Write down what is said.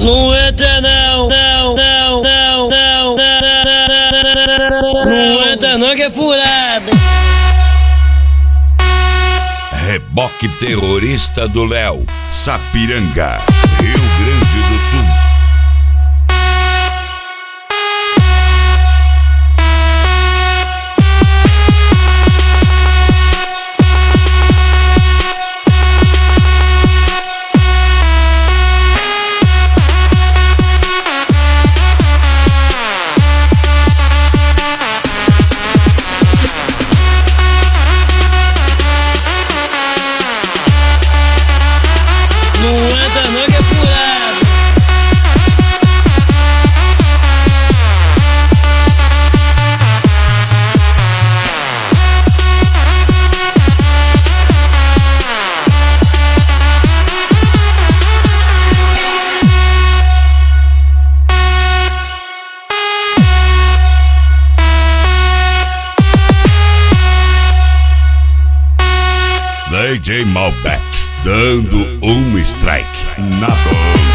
Não entra não, não, não, não, não, não entra não que é furada. Reboque terrorista do Léo, Sapiranga, Rio Grande do Sul. DJ Malbec, dando um strike na bola.